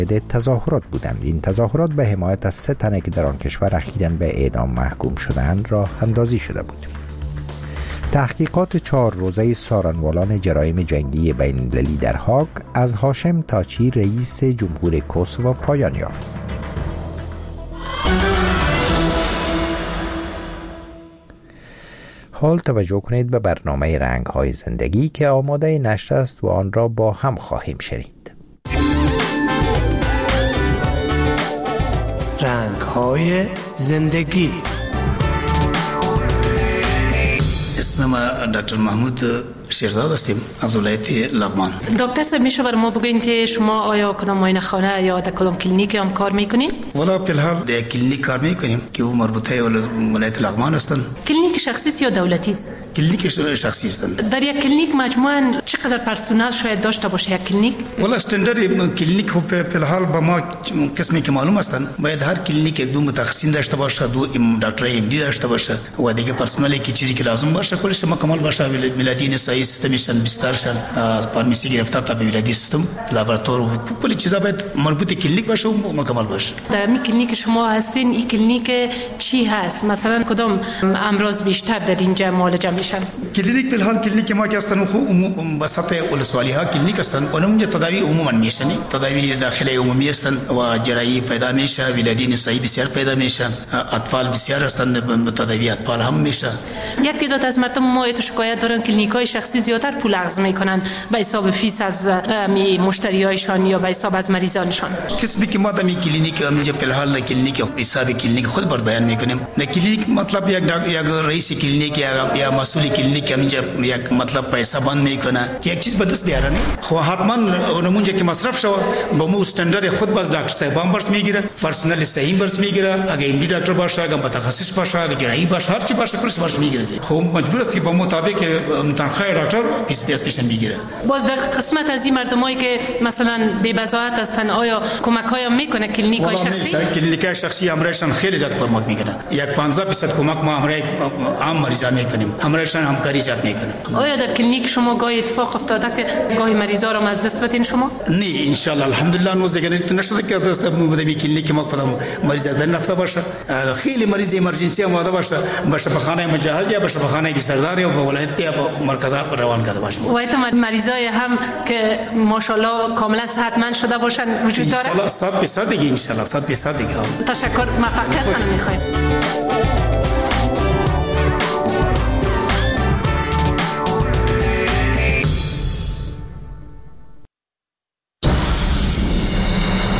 تظاهرات بودند. این تظاهرات به حمایت از 3 تن که در آن کشور اخیراً به اعدام محکوم شدند راه اندازی شده بود. تحقیقات 4 روزه سارنوالان جرایم جنگی بین‌المللی در هاگ از هاشم تاچی رئیس جمهور کوسوو پایان یافت. حال توجه کنید به برنامه رنگ‌های زندگی که آماده نشر است و آن را با هم خواهیم شنید. رنگ‌های زندگی. اسم ما دکتر محمود شیرزاد هستیم از ولایت لغمان. دکتر صاحب میشه بر ما بگوین که شما آیا کدام معاینه خانه یا در کدام کلینیک هم کار میکنید؟ والا فی الحال در کلینیک کار میکنیم که او مربوطه ولایت لغمان هستن. کلینیک شخصی یا دولتی است؟ کلینیک شخصی هستن. در یک کلینیک مجموعاً چقدر پرسنل شاید داشته باشه یک کلینیک؟ والا استاندارد کلینیک فی الحال با ما قسمی که معلوم هستن باید هر کلینیک یک 2 متخصصین داشته باشه، 2 دکتر ام دی داشته باشه و دیگه پرسنلی که چیزی که لازم باشه کلش مکمل باشه. میلادی نسایی سیستمشن بسترشن فارمسی گرفته تا میلادی سیستم لابراتوار کلی چیزا باید مربوط کلینیک باشه و مکمل باشه. در می کلینیک شما هستین این کلینیک چی هست؟ مثلا کدام امراض بیشتر در اینجا معالجه میشن؟ کلینیک به حال کلینیک ما که هستن خو وسط ولسوالی ها کلینیک هستن اونم تداوی عموما میشن، تداوی داخلی عمومی هستن و جراحی پیدا میشه، ولادی نسایی بسیار پیدا میشن، اطفال بسیار هستن، تداوی اطفال هم میشه. یک تعداد از مردم ما ات شکایت دارن کلینیک‌های شخصی زیادتر پول اخذ میکنن به حساب فیس از مشتریایشان یا به حساب از مریضانشان. کسبی که ما در کلینیک اینجا به حال کلینیک حساب کلینیک خود بر بیان میکنیم. در کلینیک مطلب یک رئیس کلینیک یا مسئول کلینیک اینجا یک مطلب پیسه بند میکنه که یک چیز به دست بیاره. خب حتما اونمونجا که مصرف شو با مو استاندارد خود باز دکتر صاحب برس میگیره، پرسنل صحیح برس میگیره، اگه ام دی دکتر باشه، اگه متخصص باشه، اگه جراحی باشه، هر چی باشه کلش برس میگیره. خب مجبور است که با مطابق تنخواه دکتر پیش میگیره. باز در قسمت از این مردمایی که مثلا بی بضاعت هستن آیا کمک‌های میکنه کلینیک‌های شخصی؟ کلینیک‌های شخصی امرایشان خیلی زیاد کمک میکنه. یک 50% کمک ما امرای عام مریضا میکنیم. امرایشان همکاری زیاد میکنه. آیا در کلینیک شما گاهی اتفاق افتاده که گاهی مریضا رو از دست بدین شما؟ نه ان شاء الله الحمدلله نوز دیگه نشده که دست بدیم کلینیک ما کدام مریض در نفته باشه. خیلی مریض امرجنسی اومده باشه به خانه مجهز یا به خانه بستردار یا به ولایت یا به مرکزات روان کرده باشه. و ایت مریضای هم که ماشاءالله کاملا صحتمند شده باشن وجود داره؟ ان شاء الله 100% دیگه ان شاء الله 100% دیگه. تشکر، موفقیت میخوایم.